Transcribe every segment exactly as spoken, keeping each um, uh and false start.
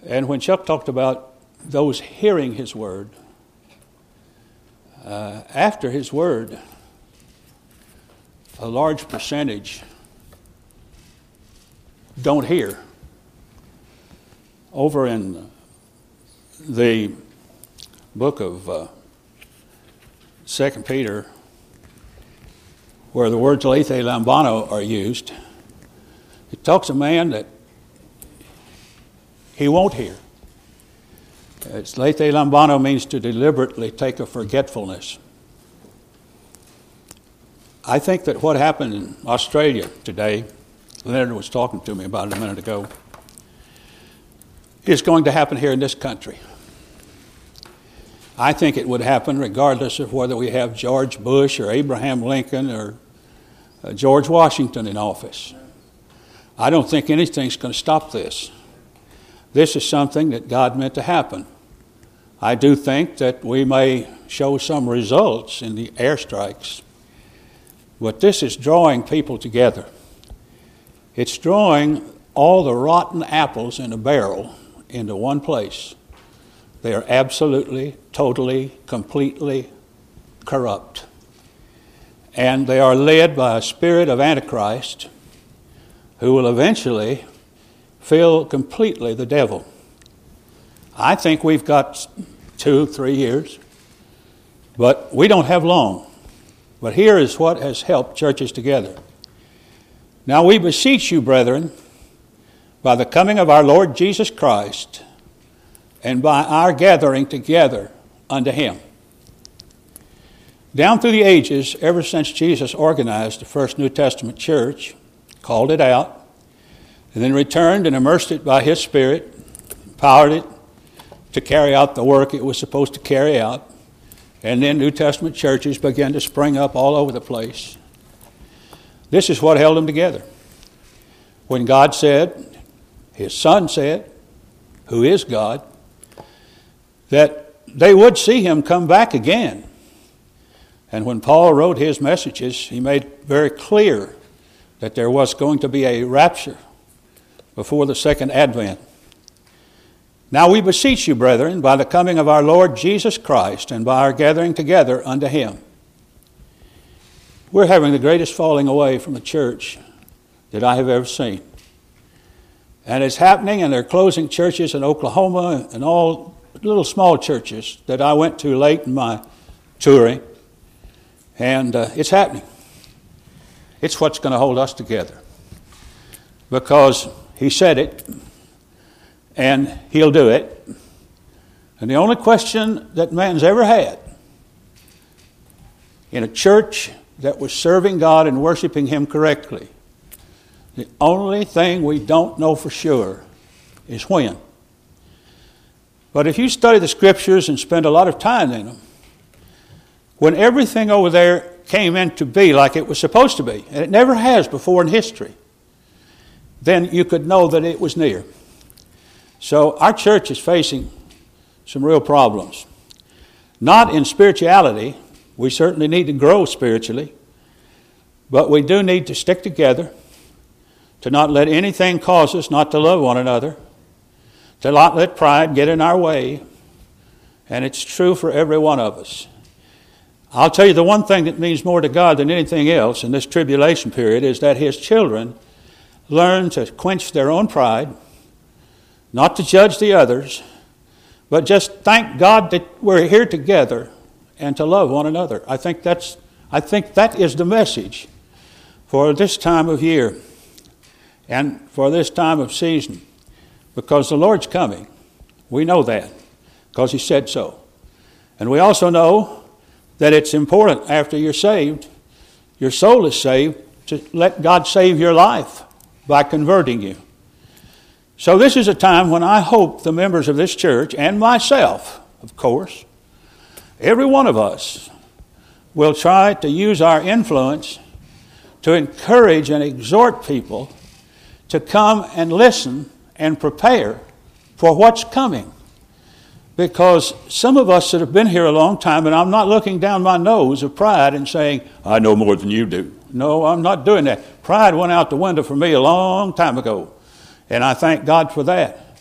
And when Chuck talked about those hearing his word, uh, after his word, a large percentage don't hear. Over in the book of uh, Second Peter, where the words lethe lambano are used, it talks a man that he won't hear. It's lethe lambano means to deliberately take a forgetfulness. I think that what happened in Australia today, Leonard was talking to me about it a minute ago, is going to happen here in this country. I think it would happen regardless of whether we have George Bush or Abraham Lincoln or uh, George Washington in office. I don't think anything's going to stop this. This is something that God meant to happen. I do think that we may show some results in the airstrikes, but this is drawing people together. It's drawing all the rotten apples in a barrel into one place. They are absolutely, totally, completely corrupt. And they are led by a spirit of Antichrist who will eventually fill completely the devil. I think we've got two, three years, but we don't have long. But here is what has helped churches together. Now we beseech you, brethren, by the coming of our Lord Jesus Christ, and by our gathering together unto him. Down through the ages, ever since Jesus organized the first New Testament church, called it out, and then returned and immersed it by his Spirit, empowered it to carry out the work it was supposed to carry out, and then New Testament churches began to spring up all over the place. This is what held them together. When God said, his Son said, who is God, that they would see him come back again. And when Paul wrote his messages, he made very clear that there was going to be a rapture before the second advent. Now we beseech you, brethren, by the coming of our Lord Jesus Christ and by our gathering together unto him. We're having the greatest falling away from the church that I have ever seen. And it's happening, and they're closing churches in Oklahoma and all little small churches that I went to late in my touring. And uh, it's happening. It's what's going to hold us together. Because he said it, and he'll do it. And the only question that man's ever had in a church that was serving God and worshiping him correctly, the only thing we don't know for sure is when. But if you study the Scriptures and spend a lot of time in them, when everything over there came into be like it was supposed to be, and it never has before in history, then you could know that it was near. So our church is facing some real problems. Not in spirituality. We certainly need to grow spiritually. But we do need to stick together, to not let anything cause us not to love one another, to not let pride get in our way. And it's true for every one of us. I'll tell you the one thing that means more to God than anything else in this tribulation period is that his children learn to quench their own pride, not to judge the others, but just thank God that we're here together and to love one another. I think that's I think that is the message for this time of year and for this time of season, because the Lord's coming. We know that because he said so. And we also know that it's important after you're saved, your soul is saved, to let God save your life by converting you. So this is a time when I hope the members of this church, and myself, of course, every one of us, will try to use our influence to encourage and exhort people to come and listen and prepare for what's coming. Because some of us that have been here a long time, and I'm not looking down my nose of pride and saying, I know more than you do. No, I'm not doing that. Pride went out the window for me a long time ago. And I thank God for that.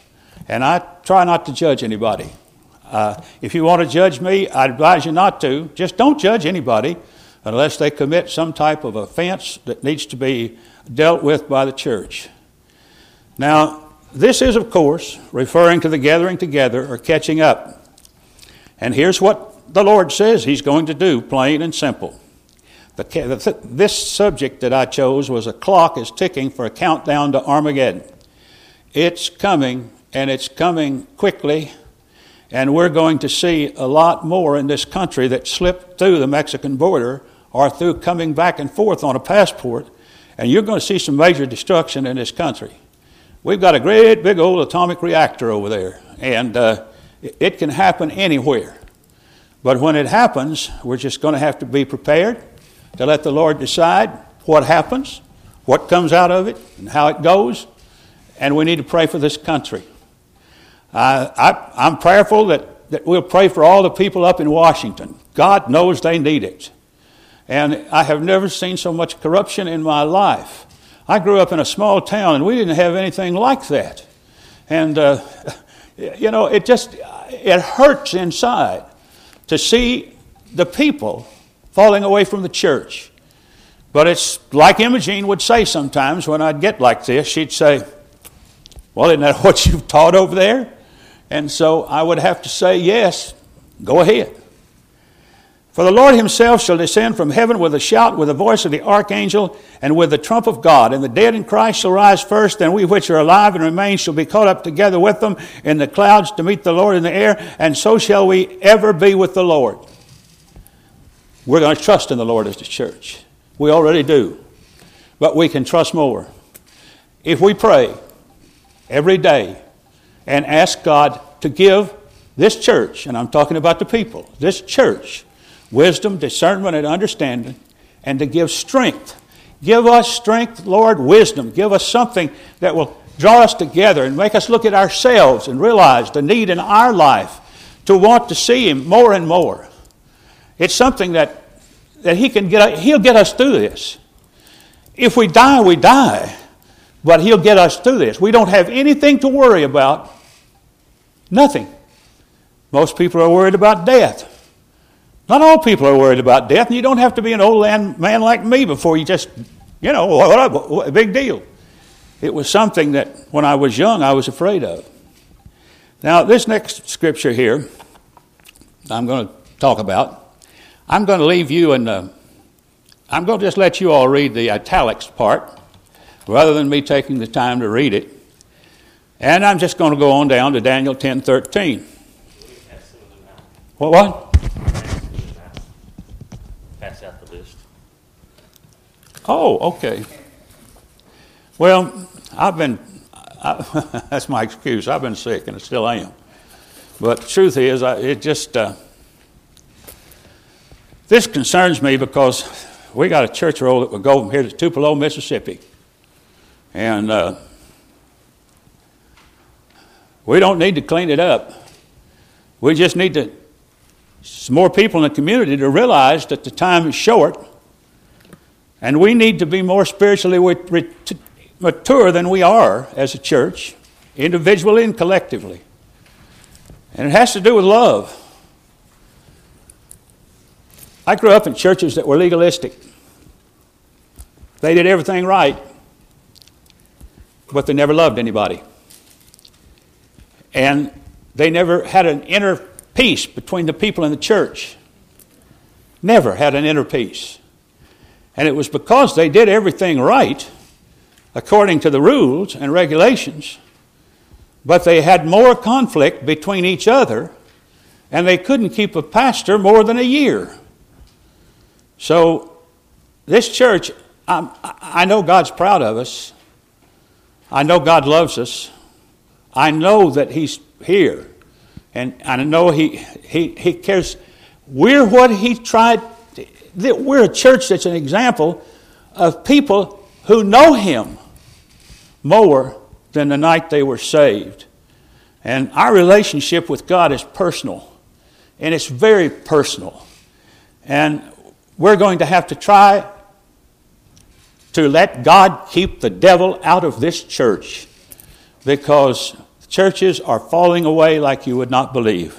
And I try not to judge anybody. Uh, if you want to judge me, I advise you not to. Just don't judge anybody unless they commit some type of offense that needs to be dealt with by the church. Now, this is, of course, referring to the gathering together or catching up. And here's what the Lord says He's going to do, plain and simple. The, this subject that I chose was a clock is ticking for a countdown to Armageddon. It's coming, and it's coming quickly, and we're going to see a lot more in this country that slipped through the Mexican border or through coming back and forth on a passport, and you're going to see some major destruction in this country. We've got a great big old atomic reactor over there, and uh, it can happen anywhere. But when it happens, we're just going to have to be prepared to let the Lord decide what happens, what comes out of it, and how it goes. And we need to pray for this country. Uh, I, I'm prayerful that, that we'll pray for all the people up in Washington. God knows they need it. And I have never seen so much corruption in my life. I grew up in a small town, and we didn't have anything like that. And, uh, you know, it just, it hurts inside to see the people falling away from the church. But it's like Imogene would say sometimes when I'd get like this. She'd say, well, isn't that what you've taught over there? And so I would have to say, yes, go ahead. For the Lord Himself shall descend from heaven with a shout, with the voice of the archangel, and with the trump of God. And the dead in Christ shall rise first, and we which are alive and remain shall be caught up together with them in the clouds to meet the Lord in the air, and so shall we ever be with the Lord. We're going to trust in the Lord as the church. We already do. But we can trust more. If we pray every day and ask God to give this church, and I'm talking about the people, this church, wisdom, discernment, and understanding, and to give strength. Give us strength, Lord, wisdom. Give us something that will draw us together and make us look at ourselves and realize the need in our life to want to see Him more and more. It's something that, that He can get, He'll get us through this. If we die, we die. But He'll get us through this. We don't have anything to worry about. Nothing. Most people are worried about death. Not all people are worried about death, and you don't have to be an old man like me before you just, you know, what, what a big deal. It was something that when I was young I was afraid of. Now, this next scripture here I'm going to talk about, I'm going to leave you in the, I'm going to just let you all read the italics part rather than me taking the time to read it. And I'm just going to go on down to Daniel ten thirteen. What, what? Pass out the list. Oh, okay. Well, I've been, I, that's my excuse. I've been sick, and I still am. But the truth is, I, it just, uh, this concerns me because we got a church roll that will go from here to Tupelo, Mississippi. And uh, we don't need to clean it up. We just need to, some more people in the community to realize that the time is short, and we need to be more spiritually mature than we are as a church, individually and collectively. And it has to do with love. I grew up in churches that were legalistic. They did everything right, but they never loved anybody. And they never had an inner peace between the people in the church. Never had an inner peace. And it was because they did everything right, according to the rules and regulations, but they had more conflict between each other, and they couldn't keep a pastor more than a year. So this church, I'm, I know God's proud of us. I know God loves us. I know that He's here. And I know He He He cares. We're what He tried. We're a church that's an example of people who know Him more than the night they were saved. And our relationship with God is personal. And it's very personal. And we're going to have to try to let God keep the devil out of this church, because churches are falling away like you would not believe.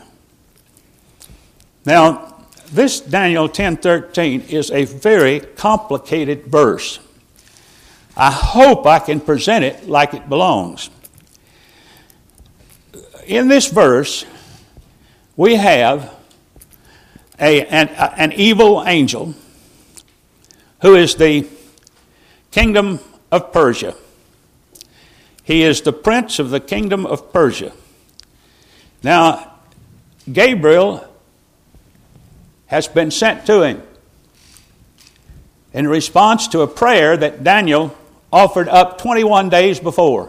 Now, this Daniel ten thirteen is a very complicated verse. I hope I can present it like it belongs. In this verse, we have a, an, an evil angel who is the kingdom of Persia. He is the prince of the kingdom of Persia. Now, Gabriel has been sent to him in response to a prayer that Daniel offered up twenty-one days before.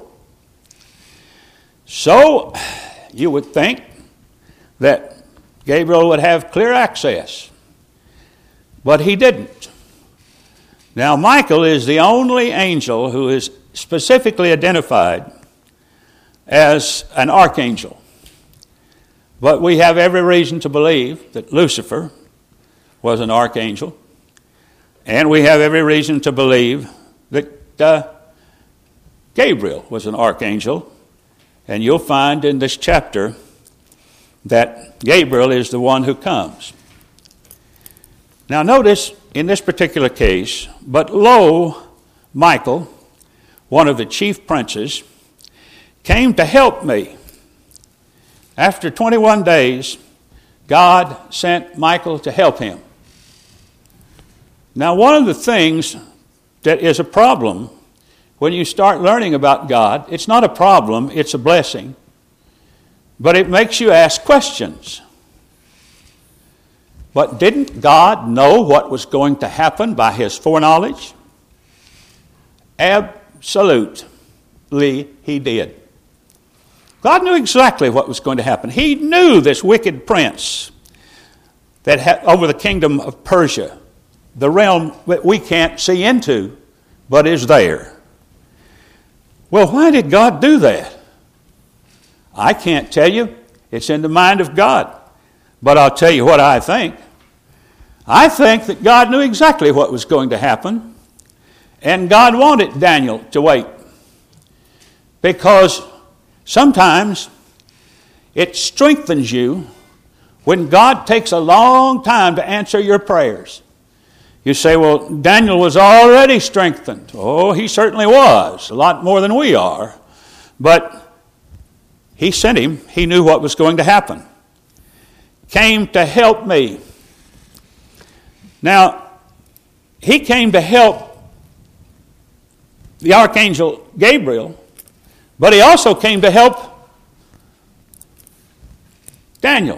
So, you would think that Gabriel would have clear access, but he didn't. Now, Michael is the only angel who is specifically identified as an archangel. But we have every reason to believe that Lucifer was an archangel, and we have every reason to believe that uh, Gabriel was an archangel. And you'll find in this chapter that Gabriel is the one who comes. Now notice in this particular case, but lo, Michael, one of the chief princes, came to help me. After twenty-one days, God sent Michael to help him. Now, one of the things that is a problem when you start learning about God, it's not a problem, it's a blessing, but it makes you ask questions. But didn't God know what was going to happen by his foreknowledge? Absolutely, he did. God knew exactly what was going to happen. He knew this wicked prince that had over the kingdom of Persia, the realm that we can't see into, but is there. Well, why did God do that? I can't tell you. It's in the mind of God. But I'll tell you what I think. I think that God knew exactly what was going to happen, and God wanted Daniel to wait. Because sometimes it strengthens you when God takes a long time to answer your prayers. You say, well, Daniel was already strengthened. Oh, he certainly was, a lot more than we are. But he sent him. He knew what was going to happen. Came to help me. Now, he came to help the archangel Gabriel, but he also came to help Daniel.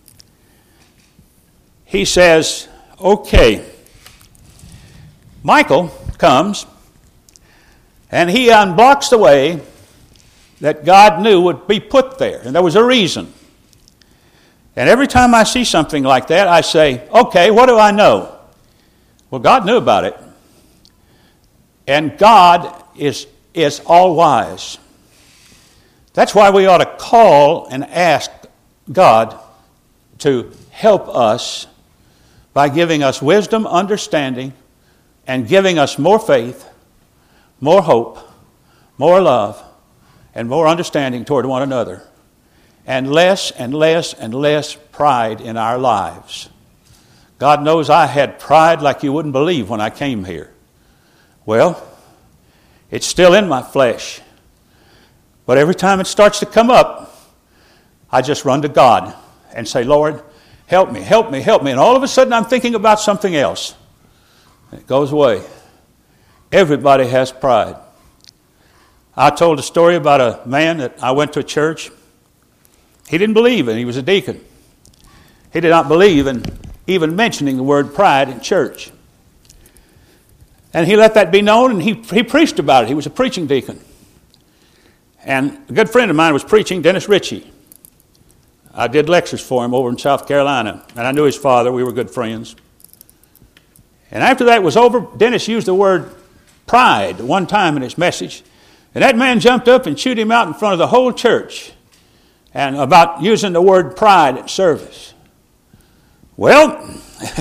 He says, okay, Michael comes, and he unblocks the way that God knew would be put there. And there was a reason. And every time I see something like that, I say, okay, what do I know? Well, God knew about it. And God is, is all-wise. That's why we ought to call and ask God to help us by giving us wisdom, understanding, and giving us more faith, more hope, more love, and more understanding toward one another, and less and less and less pride in our lives. God knows I had pride like you wouldn't believe when I came here. Well, it's still in my flesh. But every time it starts to come up, I just run to God and say, Lord, help me, help me, help me. And all of a sudden I'm thinking about something else. It goes away. Everybody has pride. I told a story about a man that I went to a church. He didn't believe in, he was a deacon. He did not believe in even mentioning the word pride in church. And he let that be known, and he, he preached about it. He was a preaching deacon. And a good friend of mine was preaching, Dennis Ritchie. I did lectures for him over in South Carolina, and I knew his father. We were good friends. And after that was over, Dennis used the word pride one time in his message. And that man jumped up and chewed him out in front of the whole church and about using the word pride at service. Well,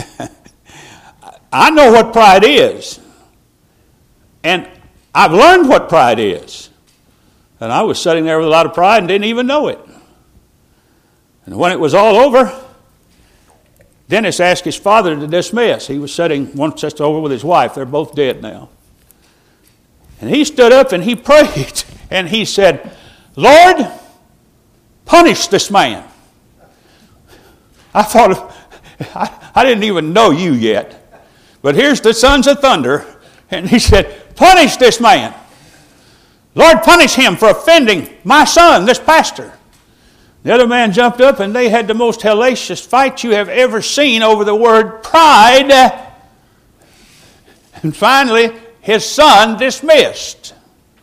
I know what pride is. And I've learned what pride is. And I was sitting there with a lot of pride and didn't even know it. And when it was all over, Dennis asked his father to dismiss. He was sitting once just over with his wife. They're both dead now. And he stood up and he prayed. And he said, Lord, punish this man. I thought, I, I didn't even know you yet. But here's the sons of thunder. And he said, punish this man. Lord, punish him for offending my son, this pastor. The other man jumped up and they had the most hellacious fight you have ever seen over the word pride. And finally, his son dismissed.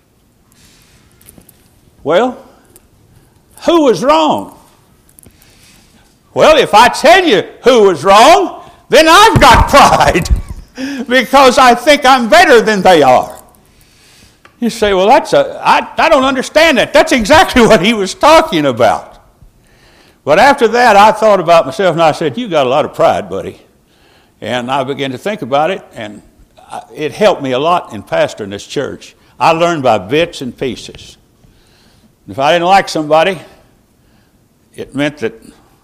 Well, who was wrong? Well, if I tell you who was wrong, then I've got pride because I think I'm better than they are. You say, well, that's a, I, I don't understand that. That's exactly what he was talking about. But after that, I thought about myself and I said, you got a lot of pride, buddy. And I began to think about it, and it helped me a lot in pastoring this church. I learned by bits and pieces. If I didn't like somebody, it meant that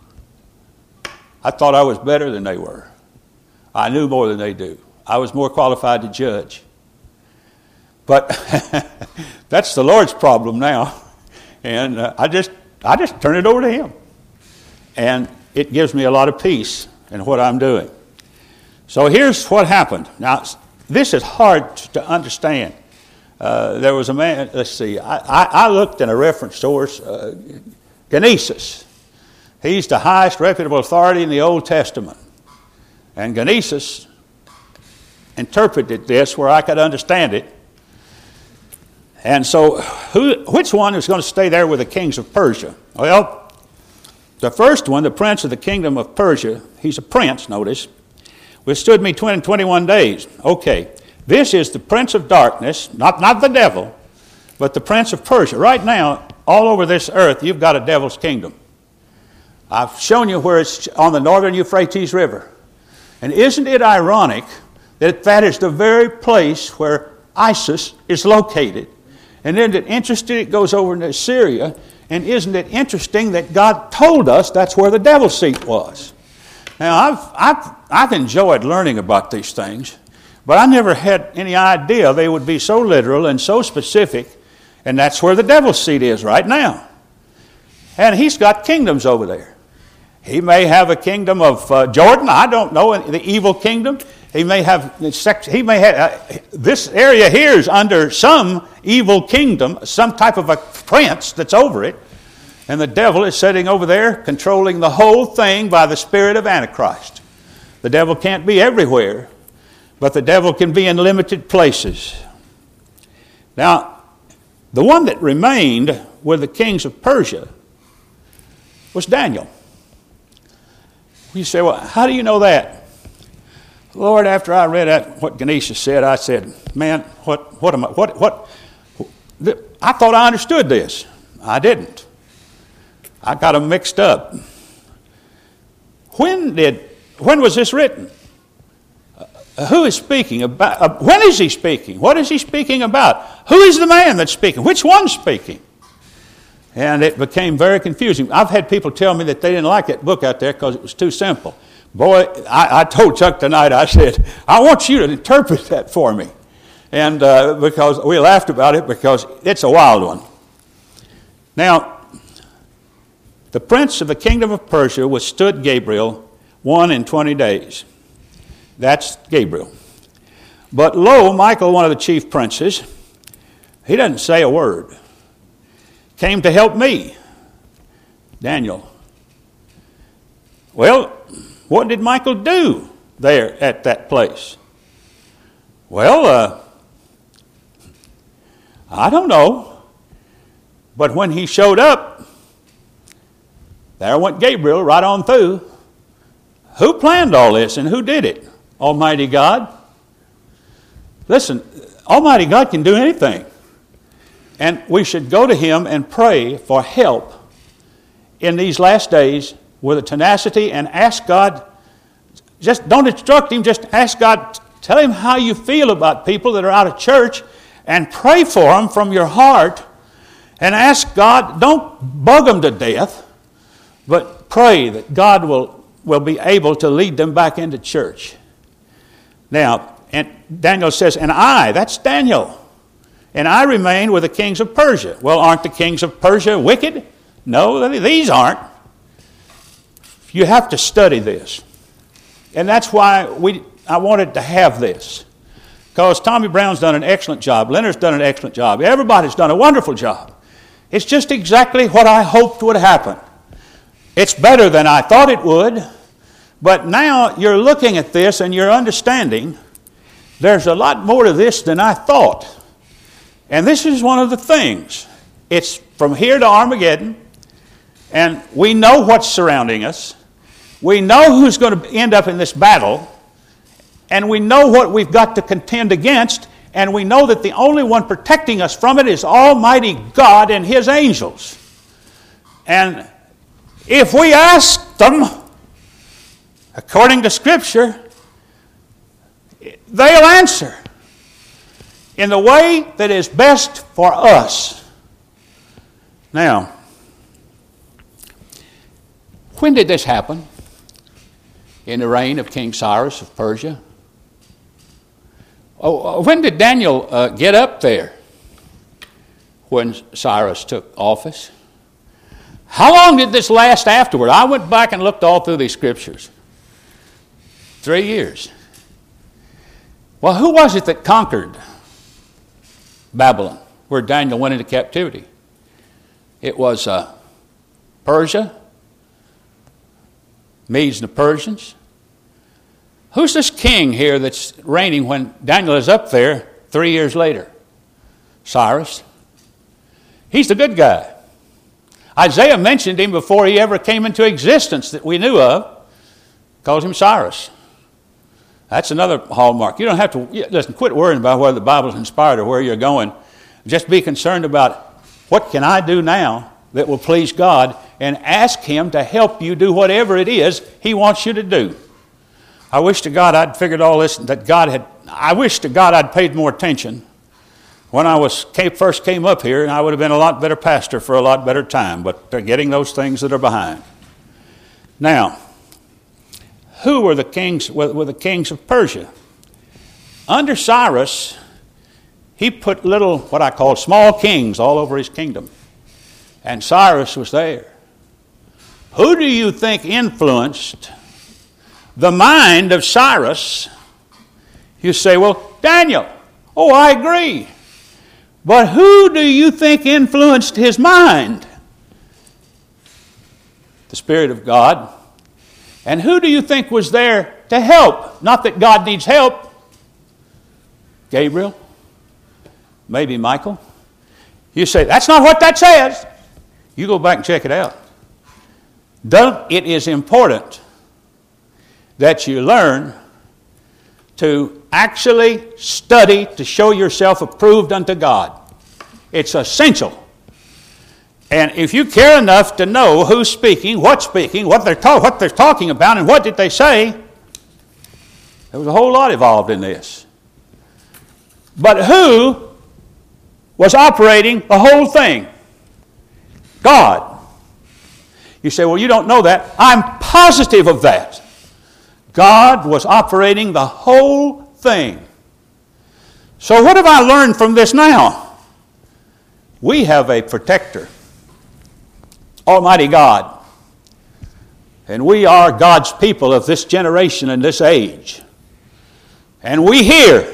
I thought I was better than they were. I knew more than they do. I was more qualified to judge. But that's the Lord's problem now. And uh, I just I just turn it over to Him. And it gives me a lot of peace in what I'm doing. So here's what happened. Now, this is hard to understand. Uh, there was a man, let's see, I, I, I looked in a reference source, uh, Genesis. He's the highest reputable authority in the Old Testament. And Genesis interpreted this where I could understand it. And so, who, which one is going to stay there with the kings of Persia? Well, the first one, the prince of the kingdom of Persia, he's a prince, notice, withstood me twenty, twenty-one days. Okay, this is the prince of darkness, not, not the devil, but the prince of Persia. Right now, all over this earth, you've got a devil's kingdom. I've shown you where it's on the northern Euphrates River. And isn't it ironic that that is the very place where ISIS is located? And isn't it interesting it goes over into Syria? And isn't it interesting that God told us that's where the devil's seat was? Now, I've, I've, I've enjoyed learning about these things, but I never had any idea they would be so literal and so specific, and that's where the devil's seat is right now. And he's got kingdoms over there. He may have a kingdom of uh, Jordan, I don't know, the evil kingdom. He may have, he may have, uh, this area here is under some evil kingdom, some type of a prince that's over it. And the devil is sitting over there controlling the whole thing by the spirit of Antichrist. The devil can't be everywhere, but the devil can be in limited places. Now, the one that remained with the kings of Persia was Daniel. You say, well, how do you know that? Lord, after I read that, what Ganesha said, I said, man, what, what am I, what, what, I thought I understood this. I didn't. I got them mixed up. When did, when was this written? Uh, who is speaking about, uh, when is he speaking? What is he speaking about? Who is the man that's speaking? Which one's speaking? And it became very confusing. I've had people tell me that they didn't like that book out there because it was too simple. Boy, I, I told Chuck tonight, I said, I want you to interpret that for me. And uh, because we laughed about it because it's a wild one. Now, the prince of the kingdom of Persia withstood Gabriel one and twenty days. That's Gabriel. But lo, Michael, one of the chief princes, he doesn't say a word, came to help me, Daniel. Well, what did Michael do there at that place? Well, uh, I don't know. But when he showed up, there went Gabriel right on through. Who planned all this and who did it? Almighty God. Listen, Almighty God can do anything. And we should go to Him and pray for help in these last days with a tenacity and ask God, just don't instruct Him, just ask God, tell Him how you feel about people that are out of church and pray for them from your heart And ask God, don't bug them to death, but pray that God will, will be able to lead them back into church. Now, and Daniel says, and I, that's Daniel, and I remain with the kings of Persia. Well, aren't the kings of Persia wicked? No, these aren't. You have to study this. And that's why we I wanted to have this. Because Tommy Brown's done an excellent job. Leonard's done an excellent job. Everybody's done a wonderful job. It's just exactly what I hoped would happen. It's better than I thought it would. But now you're looking at this and you're understanding there's a lot more to this than I thought. And this is one of the things. It's from here to Armageddon. And we know what's surrounding us. We know who's going to end up in this battle. And we know what we've got to contend against. And we know that the only one protecting us from it is Almighty God and His angels. And if we ask them, according to Scripture, they'll answer in the way that is best for us. Now, when did this happen? In the reign of King Cyrus of Persia. Oh, when did Daniel uh, get up there? When Cyrus took office. How long did this last afterward? I went back and looked all through these scriptures. Three years. Well, who was it that conquered Babylon, where Daniel went into captivity? It was uh, Persia, Medes and the Persians. Who's this king here that's reigning when Daniel is up there three years later? Cyrus. He's the good guy. Isaiah mentioned him before he ever came into existence that we knew of. Called him Cyrus. That's another hallmark. You don't have to, listen, quit worrying about whether the Bible's inspired or where you're going. Just be concerned about what can I do now that will please God, and ask Him to help you do whatever it is He wants you to do. I wish to God I'd figured all this, that God had, I wish to God I'd paid more attention when I was came, first came up here, and I would have been a lot better pastor for a lot better time, but they're getting those things that are behind. Now, who were the kings, were, were the kings of Persia? Under Cyrus, he put little, what I call small kings all over his kingdom. And Cyrus was there. Who do you think influenced the mind of Cyrus? You say, well, Daniel. Oh, I agree. But who do you think influenced his mind? The Spirit of God. And who do you think was there to help? Not that God needs help. Gabriel? Maybe Michael? You say, that's not what that says. You go back and check it out. Don't, it is important that you learn to actually study to show yourself approved unto God. It's essential. And if you care enough to know who's speaking, what's speaking, what they're, ta- what they're talking about, and what did they say, there was a whole lot involved in this. But who was operating the whole thing? God. You say, well, you don't know that. I'm positive of that. God was operating the whole thing. So what have I learned from this now? We have a protector, Almighty God. And we are God's people of this generation and this age. And we hear.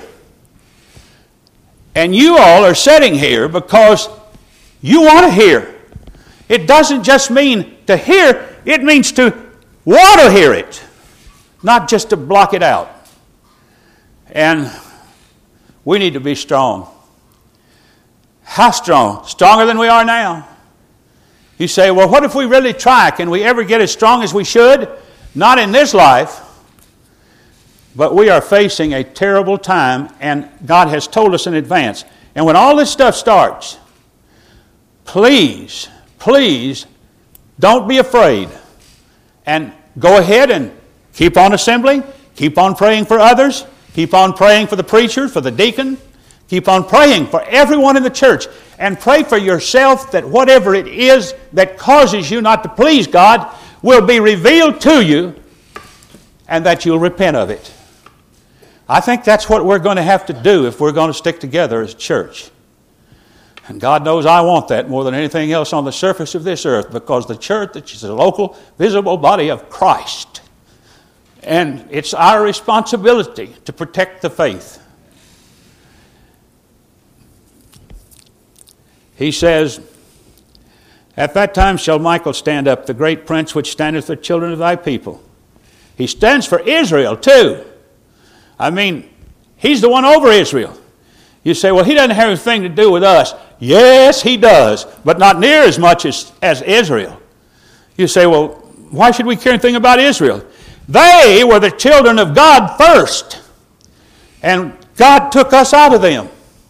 And you all are sitting here because you want to hear. It doesn't just mean to hear, it means to want to hear it, not just to block it out. And we need to be strong. How strong? Stronger than we are now. You say, well, what if we really try? Can we ever get as strong as we should? Not in this life. But we are facing a terrible time, and God has told us in advance. And when all this stuff starts, please, please don't be afraid. And go ahead and keep on assembling. Keep on praying for others. Keep on praying for the preacher, for the deacon. Keep on praying for everyone in the church, and pray for yourself that whatever it is that causes you not to please God will be revealed to you and that you'll repent of it. I think that's what we're going to have to do if we're going to stick together as a church. And God knows I want that more than anything else on the surface of this earth, because the church is a local, visible body of Christ. And it's our responsibility to protect the faith. He says, "At that time shall Michael stand up, the great prince which standeth for children of thy people." He stands for Israel too. I mean, he's the one over Israel. You say, well, he doesn't have anything to do with us. Yes, he does, but not near as much as, as Israel. You say, well, why should we care anything about Israel? They were the children of God first, and God took us out of them.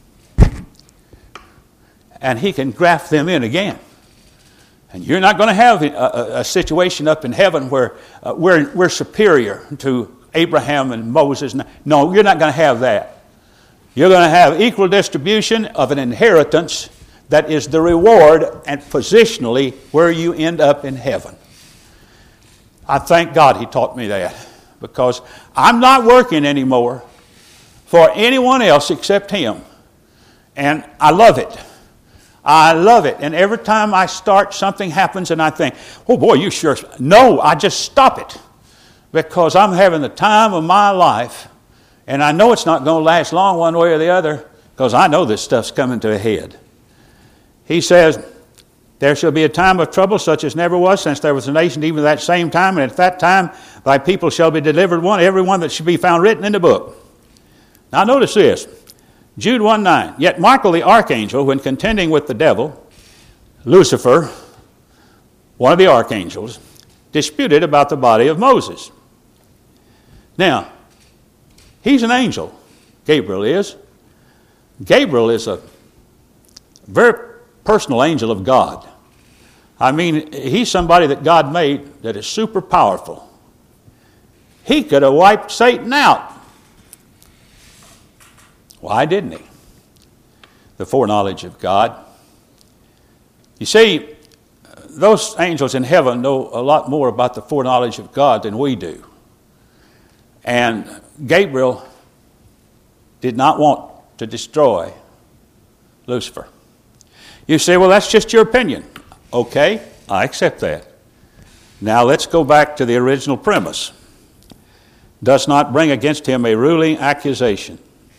And he can graft them in again. And you're not going to have a, a, a situation up in heaven where uh, we're, we're superior to Abraham and Moses. No, you're not going to have that. You're going to have equal distribution of an inheritance that is the reward and positionally where you end up in heaven. I thank God he taught me that, because I'm not working anymore for anyone else except him. And I love it. I love it. And every time I start, something happens and I think, oh boy, you sure... No, I just stop it, because I'm having the time of my life, and I know it's not going to last long one way or the other, because I know this stuff's coming to a head. He says, "There shall be a time of trouble such as never was since there was a nation, even at that same time, and at that time thy people shall be delivered, one every one that shall be found written in the book." Now notice this. Jude one nine, "Yet Michael the archangel, when contending with the devil," Lucifer, one of the archangels, "disputed about the body of Moses." Now, he's an angel. Gabriel is. Gabriel is a very personal angel of God. I mean, he's somebody that God made that is super powerful. He could have wiped Satan out. Why didn't he? The foreknowledge of God. You see, those angels in heaven know a lot more about the foreknowledge of God than we do. And Gabriel did not want to destroy Lucifer. You say, well, that's just your opinion. Okay, I accept that. Now let's go back to the original premise. "Does not bring against him a ruling accusation."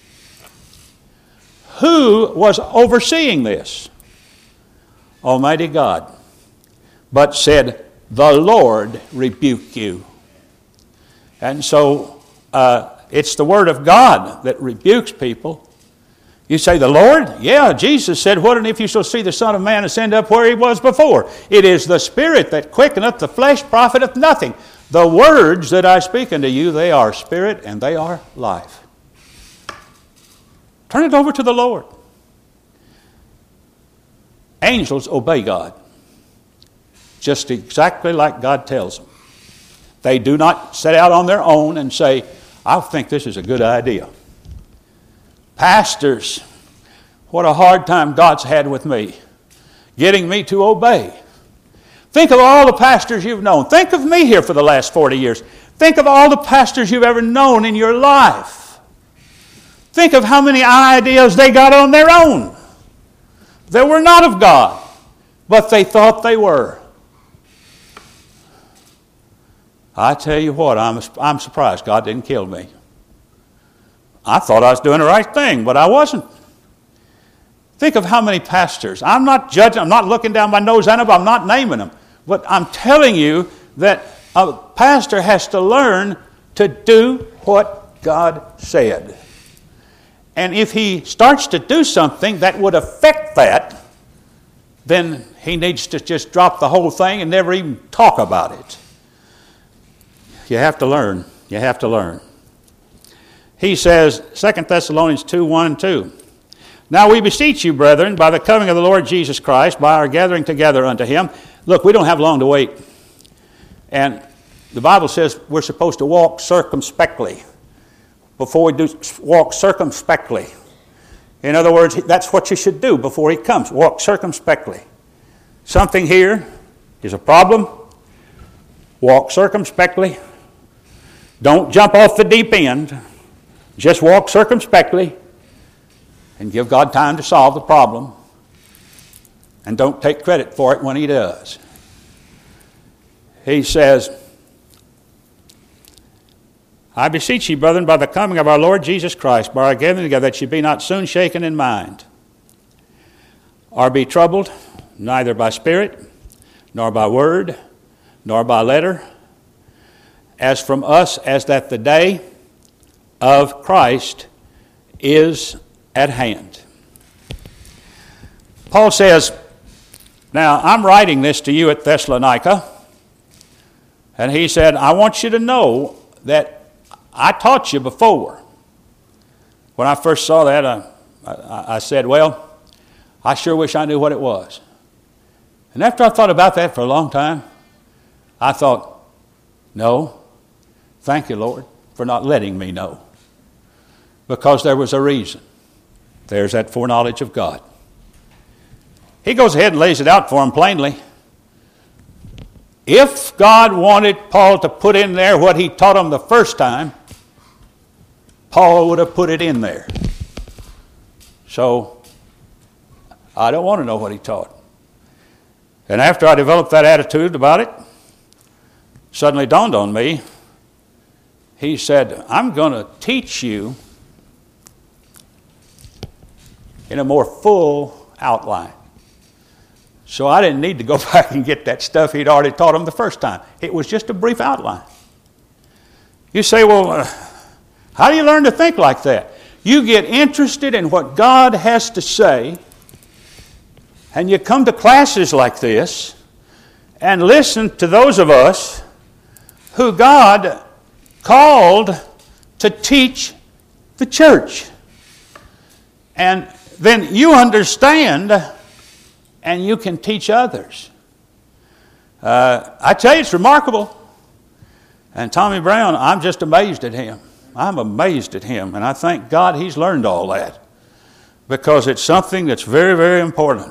Who was overseeing this? Almighty God. But said, "The Lord rebuke you." And so uh, it's the Word of God that rebukes people. You say, the Lord? Yeah, Jesus said, "What and if you shall see the Son of Man ascend up where he was before? It is the Spirit that quickeneth, the flesh profiteth nothing. The words that I speak unto you, they are spirit and they are life." Turn it over to the Lord. Angels obey God, just exactly like God tells them. They do not set out on their own and say, "I think this is a good idea." Pastors, what a hard time God's had with me, getting me to obey. Think of all the pastors you've known. Think of me here for the last forty years. Think of all the pastors you've ever known in your life. Think of how many ideas they got on their own. They were not of God, but they thought they were. I tell you what, I'm, I'm surprised God didn't kill me. I thought I was doing the right thing, but I wasn't. Think of how many pastors. I'm not judging, I'm not looking down my nose at them, I'm not naming them. But I'm telling you that a pastor has to learn to do what God said. And if he starts to do something that would affect that, then he needs to just drop the whole thing and never even talk about it. You have to learn. You have to learn. He says, Second Thessalonians two, one and two. "Now we beseech you, brethren, by the coming of the Lord Jesus Christ, by our gathering together unto him." Look, we don't have long to wait. And the Bible says we're supposed to walk circumspectly. Before we do walk circumspectly. In other words, that's what you should do before he comes. Walk circumspectly. Something here is a problem. Walk circumspectly. Don't jump off the deep end. Just walk circumspectly and give God time to solve the problem. And don't take credit for it when he does. He says, I beseech ye, brethren, by the coming of our Lord Jesus Christ, by our gathering together, that ye be not soon shaken in mind, or be troubled, neither by spirit, nor by word, nor by letter, as from us as that the day of Christ is at hand. Paul says, now I'm writing this to you at Thessalonica, and he said, I want you to know that I taught you before. When I first saw that, I, I, I said, well, I sure wish I knew what it was. And after I thought about that for a long time, I thought, no, thank you, Lord, for not letting me know. Because there was a reason. There's that foreknowledge of God. He goes ahead and lays it out for him plainly. If God wanted Paul to put in there what he taught him the first time, Paul would have put it in there. So, I don't want to know what he taught. And after I developed that attitude about it, suddenly dawned on me, he said, I'm going to teach you in a more full outline. So I didn't need to go back and get that stuff he'd already taught him the first time. It was just a brief outline. You say, well, uh, how do you learn to think like that? You get interested in what God has to say, and you come to classes like this and listen to those of us who God called to teach the church. And then you understand and you can teach others. Uh, I tell you, it's remarkable. And Tommy Brown, I'm just amazed at him. I'm amazed at him, and I thank God he's learned all that, because it's something that's very, very important.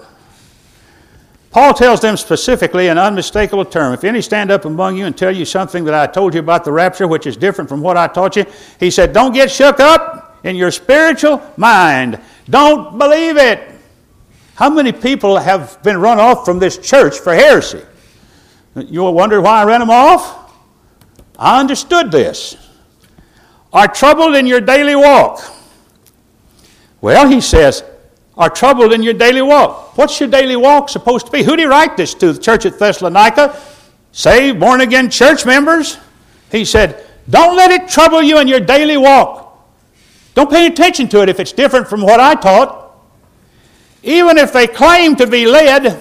Paul tells them specifically in unmistakable term, if any stand up among you and tell you something that I told you about the rapture, which is different from what I taught you, he said, don't get shook up in your spiritual mind. Don't believe it. How many people have been run off from this church for heresy? You'll wonder why I ran them off? I understood this. Are troubled in your daily walk. Well, he says, are troubled in your daily walk. What's your daily walk supposed to be? Who did he write this to? The church at Thessalonica? Saved, born-again church members? He said, don't let it trouble you in your daily walk. Don't pay attention to it if it's different from what I taught. Even if they claim to be led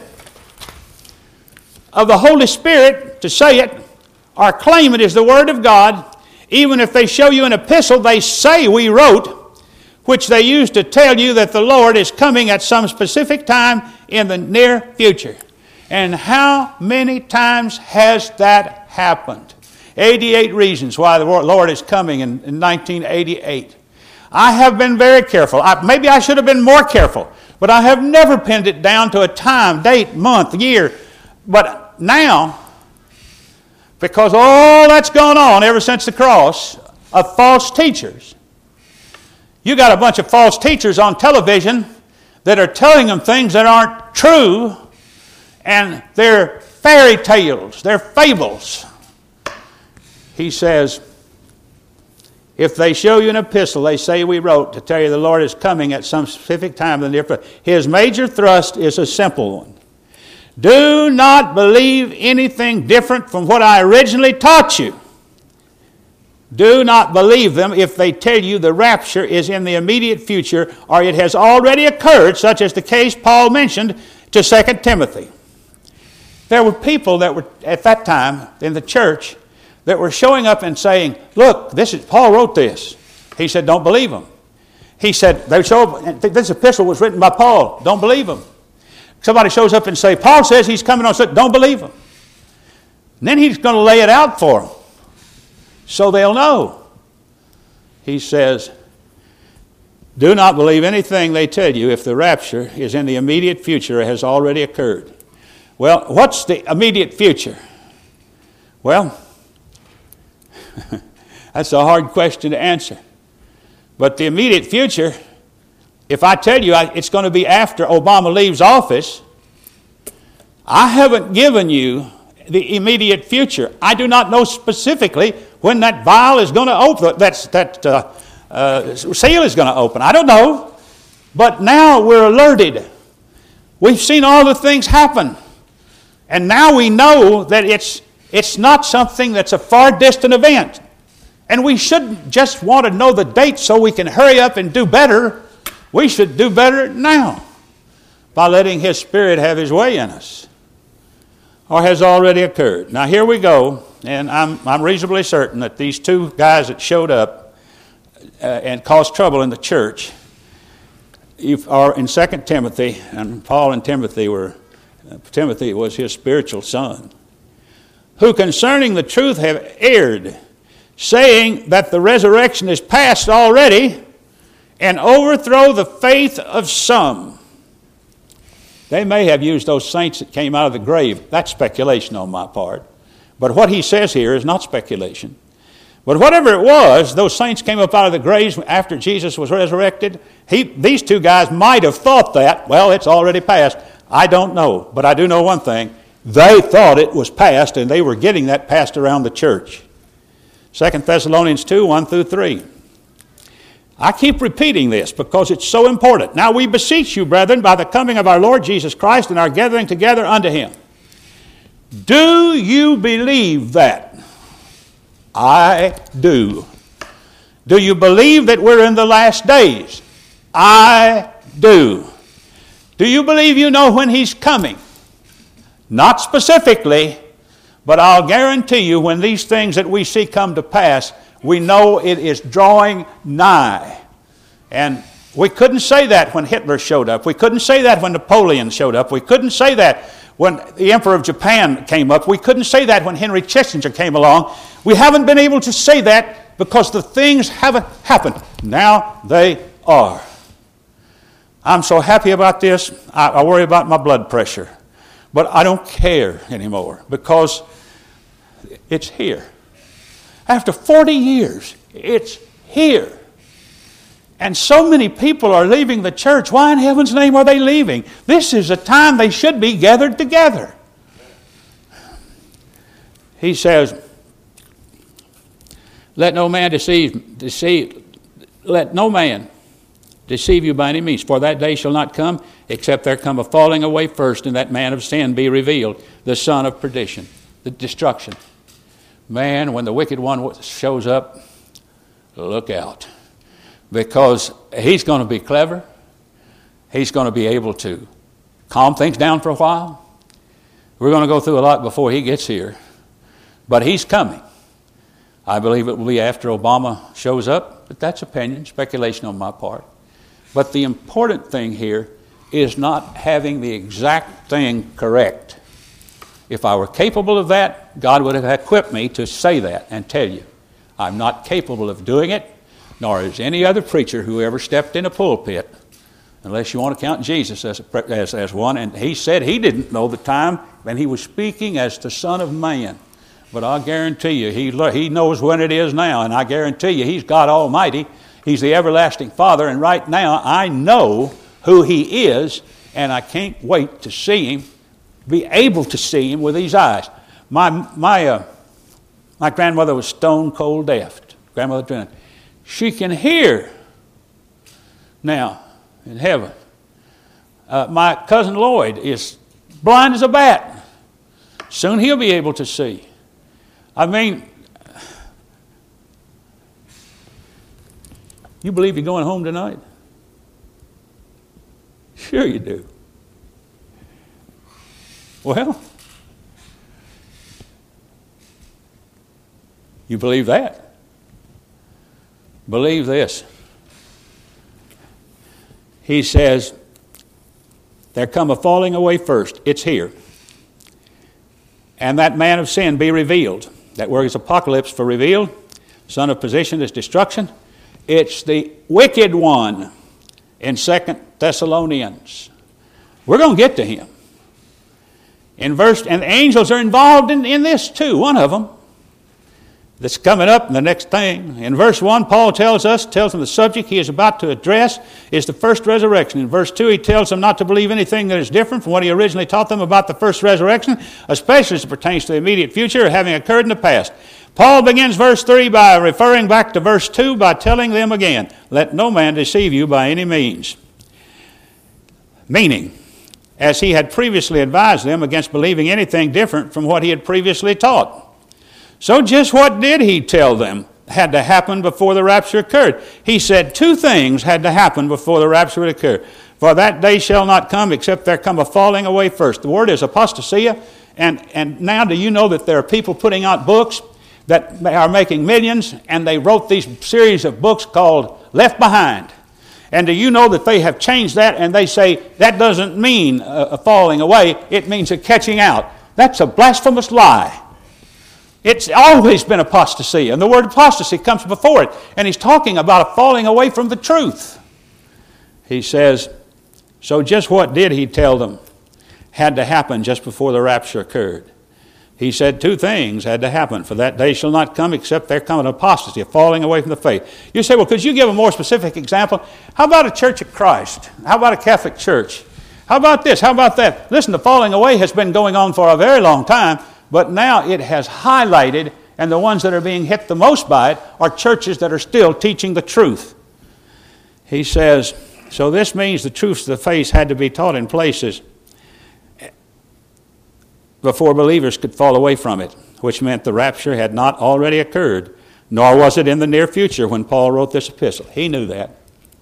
of the Holy Spirit to say it, or claim it is the Word of God, even if they show you an epistle they say we wrote, which they use to tell you that the Lord is coming at some specific time in the near future. And how many times has that happened? eighty-eight reasons why the Lord is coming in, in nineteen eighty-eight. I have been very careful. I, maybe I should have been more careful, but I have never pinned it down to a time, date, month, year. But now, because all that's gone on ever since the cross of false teachers. You got a bunch of false teachers on television that are telling them things that aren't true, and they're fairy tales, they're fables. He says, if they show you an epistle they say we wrote to tell you the Lord is coming at some specific time in the near future. His major thrust is a simple one. Do not believe anything different from what I originally taught you. Do not believe them if they tell you the rapture is in the immediate future or it has already occurred, such as the case Paul mentioned to Second Timothy. There were people that were at that time in the church that were showing up and saying, look, this is Paul wrote this. He said, don't believe him. He said, they show up, this epistle was written by Paul. Don't believe him. Somebody shows up and say, Paul says he's coming on, don't believe him. And then he's going to lay it out for them so they'll know. He says, Do not believe anything they tell you if the rapture is in the immediate future or has already occurred. Well, what's the immediate future? Well, that's a hard question to answer. But the immediate future, if I tell you it's going to be after Obama leaves office, I haven't given you the immediate future. I do not know specifically when that vial is going to open, that's, that uh, uh, seal is going to open. I don't know. But now we're alerted. We've seen all the things happen. And now we know that it's, it's not something that's a far distant event. And we shouldn't just want to know the date so we can hurry up and do better. We should do better now by letting His Spirit have His way in us. Or has already occurred. Now here we go, and I'm, I'm reasonably certain that these two guys that showed up uh, and caused trouble in the church are in Second Timothy, and Paul and Timothy were, uh, Timothy was his spiritual son, who concerning the truth have erred, saying that the resurrection is past already, and overthrow the faith of some. They may have used those saints that came out of the grave. That's speculation on my part. But what he says here is not speculation. But whatever it was, those saints came up out of the graves after Jesus was resurrected. He, these two guys might have thought that, well, it's already past. I don't know. But I do know one thing. They thought it was past, and they were getting that passed around the church. Second Thessalonians two, one through three. I keep repeating this because it's so important. Now we beseech you, brethren, by the coming of our Lord Jesus Christ and our gathering together unto Him. Do you believe that? I do. Do you believe that we're in the last days? I do. Do you believe you know when He's coming? Not specifically, but I'll guarantee you when these things that we see come to pass, we know it is drawing nigh. And we couldn't say that when Hitler showed up. We couldn't say that when Napoleon showed up. We couldn't say that when the Emperor of Japan came up. We couldn't say that when Henry Kissinger came along. We haven't been able to say that because the things haven't happened. Now they are. I'm so happy about this. I, I worry about my blood pressure. But I don't care anymore because it's here. After forty years, it's here. And so many people are leaving the church. Why in heaven's name are they leaving? This is a time they should be gathered together. He says, let no man deceive, deceive, let no man deceive you by any means, for that day shall not come, except there come a falling away first, and that man of sin be revealed, the son of perdition, the destruction. Man, when the wicked one shows up, look out. Because he's going to be clever. He's going to be able to calm things down for a while. We're going to go through a lot before he gets here. But he's coming. I believe it will be after Obama shows up, but that's opinion, speculation on my part. But the important thing here is not having the exact thing correct. If I were capable of that, God would have equipped me to say that and tell you. I'm not capable of doing it, nor is any other preacher who ever stepped in a pulpit, unless you want to count Jesus as, a, as, as one. And he said he didn't know the time, and he was speaking as the Son of Man. But I guarantee you, he, he knows when it is now, and I guarantee you he's God Almighty. He's the everlasting Father, and right now I know who He is, and I can't wait to see Him, be able to see Him with these eyes. My my uh, my grandmother was stone cold deaf. Grandmother Trina. She can hear now in heaven. Uh, my cousin Lloyd is blind as a bat. Soon he'll be able to see. I mean, you believe you're going home tonight? Sure you do. Well, you believe that? Believe this. He says, there come a falling away first. It's here. And that man of sin be revealed. That word is apocalypse for revealed. Son of position is destruction. It's the wicked one. in Second Thessalonians. We're going to get to him. In verse, and the angels are involved in, in this too, one of them. That's coming up in the next thing. In verse one, Paul tells us, tells them the subject he is about to address is the first resurrection. In verse two, he tells them not to believe anything that is different from what he originally taught them about the first resurrection, especially as it pertains to the immediate future, having occurred in the past. Paul begins verse three by referring back to verse two by telling them again, let no man deceive you by any means. Meaning, as he had previously advised them against believing anything different from what he had previously taught. So just what did he tell them had to happen before the rapture occurred? He said two things had to happen before the rapture would occur. For that day shall not come except there come a falling away first. The word is apostasia. And, and now do you know that there are people putting out books that are making millions, and they wrote these series of books called Left Behind. And do you know that they have changed that, and they say that doesn't mean a, a falling away, it means a catching out. That's a blasphemous lie. It's always been apostasy, and the word apostasy comes before it. And he's talking about a falling away from the truth. He says, so just what did he tell them had to happen just before the rapture occurred? He said two things had to happen. For that day shall not come except there come an apostasy, a falling away from the faith. You say, well, could you give a more specific example? How about a Church of Christ? How about a Catholic church? How about this? How about that? Listen, the falling away has been going on for a very long time. But now it has highlighted, and the ones that are being hit the most by it are churches that are still teaching the truth. He says, so this means the truths of the faith had to be taught in places before believers could fall away from it, which meant the rapture had not already occurred, nor was it in the near future when Paul wrote this epistle. He knew that.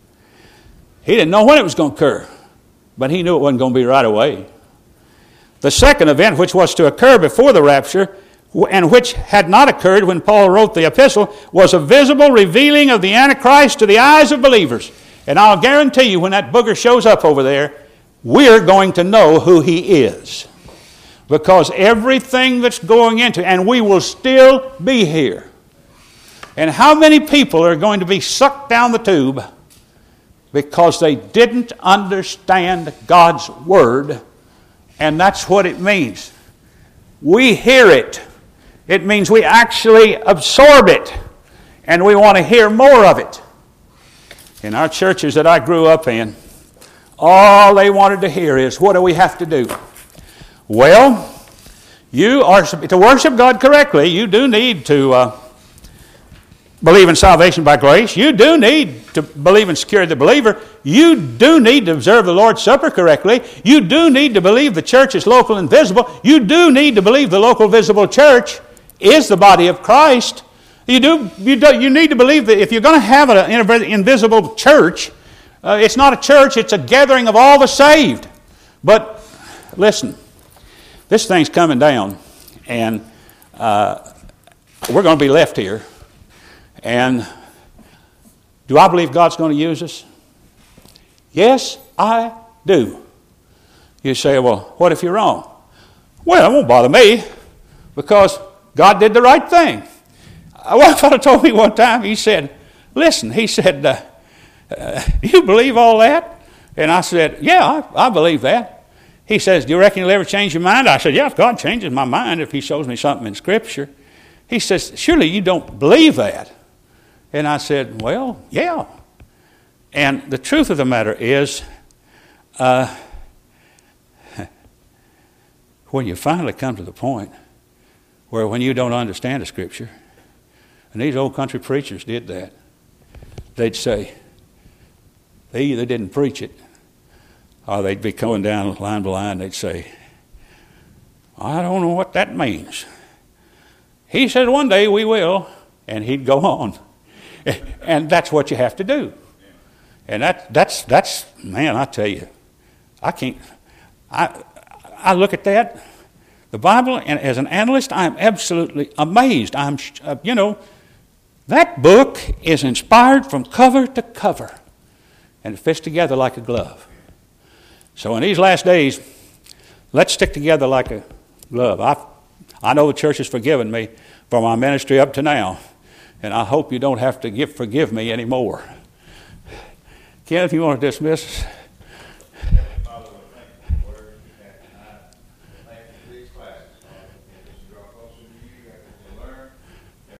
He didn't know when it was going to occur, but he knew it wasn't going to be right away. The second event, which was to occur before the rapture, and which had not occurred when Paul wrote the epistle, was a visible revealing of the Antichrist to the eyes of believers. And I'll guarantee you, when that booger shows up over there, we're going to know who he is. Because everything that's going into, and we will still be here. And how many people are going to be sucked down the tube because they didn't understand God's Word? And that's what it means. We hear it. It means we actually absorb it. And we want to hear more of it. In our churches that I grew up in, all they wanted to hear is, what do we have to do? Well, you are to worship God correctly, you do need to uh, believe in salvation by grace. You do need to believe in security of the believer. You do need to observe the Lord's Supper correctly. You do need to believe the church is local and visible. You do need to believe the local visible church is the body of Christ. You do. You do. You need to believe that if you're going to have an invisible church, uh, it's not a church, it's a gathering of all the saved. But listen, this thing's coming down, and uh, we're going to be left here. And do I believe God's going to use us? Yes, I do. You say, well, what if you're wrong? Well, it won't bother me because God did the right thing. One fellow told me one time, he said, listen, he said, uh, uh, do you believe all that? And I said, yeah, I, I believe that. He says, do you reckon you'll ever change your mind? I said, yeah, if God changes my mind, if he shows me something in Scripture. He says, surely you don't believe that. And I said, well, yeah. And the truth of the matter is, uh, when you finally come to the point where when you don't understand the Scripture, and these old country preachers did that, they'd say, they either didn't preach it, or they'd be going down line by line, they'd say, I don't know what that means. He said, one day we will, and he'd go on. And that's what you have to do. And that that's that's man, I tell you, I can't. I I look at that, the Bible, and as an analyst, I'm absolutely amazed. I'm uh, you know, that book is inspired from cover to cover, and it fits together like a glove. So in these last days, let's stick together like a glove. I I know the church has forgiven me for my ministry up to now. And I hope you don't have to give, forgive me anymore. Ken, if you want to dismiss us.